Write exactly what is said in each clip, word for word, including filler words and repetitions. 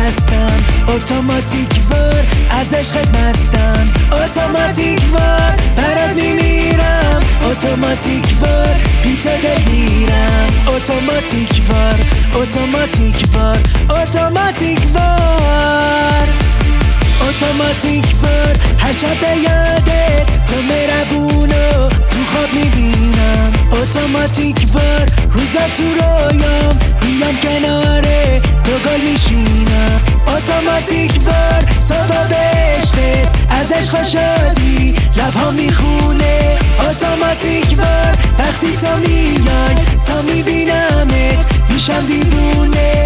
هستم، اتوماتیک وار از عشقت مستم، اتوماتیک وار برات میمیرم، اتوماتیک وار بی تو دلگیرم، اتوماتیک وار اتوماتیک وار اتوماتیک وار اتوماتیک وار هر شب به یادت تو مهربونو تو خواب میبینم، اتوماتیک وار روزا تو رویام بیام کناره تو گل میشینم، اتوماتیک وار صبح به عشقت از عشق و شادی لبها میخونه، اتوماتیک وار وقتی تو میای تا میبینمت میشم دیوونه.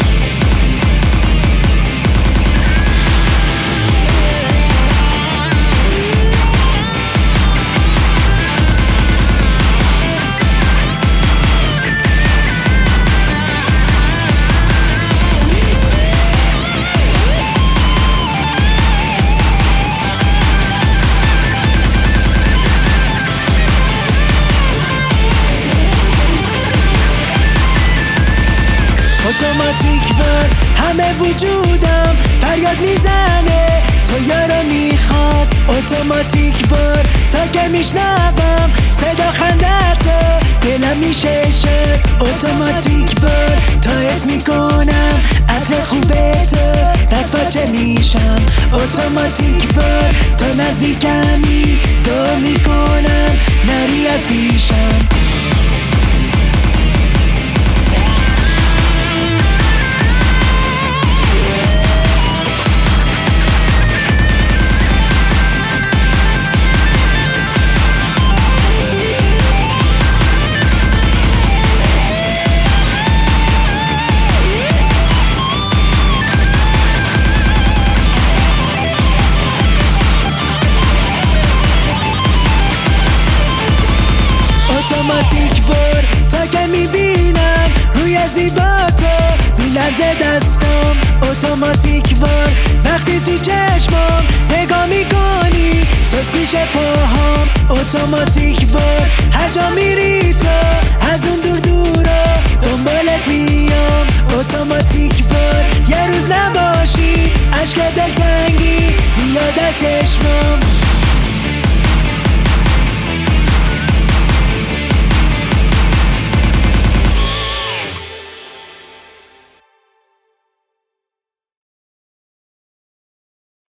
اتوماتیک وار همه وجودم فریاد میزنه تو یارو میخواد، اتوماتیک وار تا که میشنوم صدا خندتو دلم میشه شد، اتوماتیک وار تا حس میکنم عطر خوبه تو دست پاچه میشم، اتوماتیک وار تا نزدیکمی دو میکنم نری از پیشم. اتوماتیک وار تا که میبینم روی زیباتو میلرزه دستم، اتوماتیک وار وقتی تو چشمام نگاه میکنی سوز میشه پاهام، اتوماتیک وار هر جا میری تو از اون دور دورا دنبالت میام، اتوماتیک وار یه روز نباشی اشک دلتنگی میاد از چشمام.